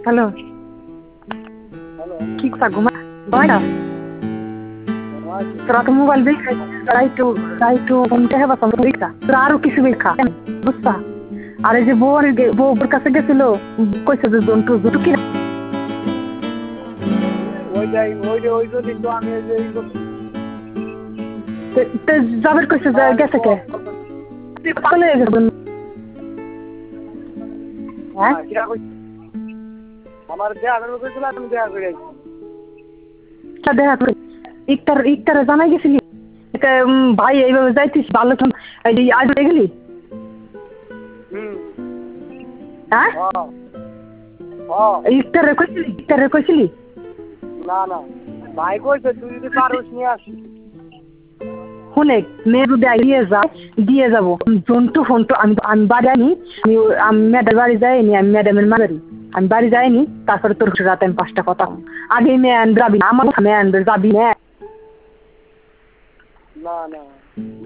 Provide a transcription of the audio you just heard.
Hello, hello কি কথা ঘুমাই না? তোরা তো মোবাইল দেখে রাইটু ঘুমতে হবে পরীক্ষা, তোরা আরো কিছু দেখা বুঝছা? আর এই যে বউর কাছে গেছিল, কইছে যে জন্টু জন্টু কি ওই জন্যই তো আমি যাবের কইছে যে গেছে কে চলে গেছে। হ্যাঁ আমার দেখা করবো কইছিল, আমি দেখা করে আইছি। দেখা করে ইকতারে জানাই গেছিলি ভাই এইভাবে যাইতিস ভালো আজ হয়ে গেলি? হ্যাঁ ইকতারে কইছিলি? না না ভাই কইছে তুই যদি পারোস নিয়ে আসিস। শুনে মেয়ে যদি দিয়ে যাবো জন্টু ফোনটু আমি বাড়ি আনি, আমি ম্যাডামের বাড়ি যাইনি, আমি ম্যাডামের মারি আমি বাড়ি যাইনি, তারপরে তোর রাতে আমি 5টা কথা আগে মেয়ে আনবে যাবি না, আমার মেয়ে আনবে যাবি না। না